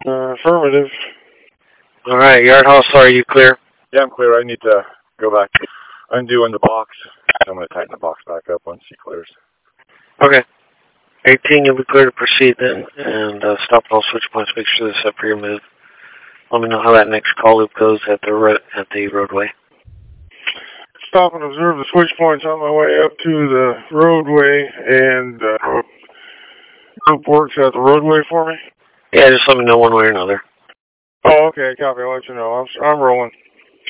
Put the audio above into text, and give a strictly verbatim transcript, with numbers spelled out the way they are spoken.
Uh, affirmative. All right, Yard Hustle, are you clear? Yeah, I'm clear. I need to go back, undoing the box. I'm going to tighten the box back up once she clears. Okay. eighteen, you'll be clear to proceed then, and uh, stop at all switch points. Make sure they're set for your move. Let me know how that next call loop goes at the ro at the roadway. Stop and observe the switch points on my way up to the roadway, and uh, group works at the roadway for me. Yeah, just let me know one way or another. Oh, okay, copy. I'll let you know. I'm I'm rolling.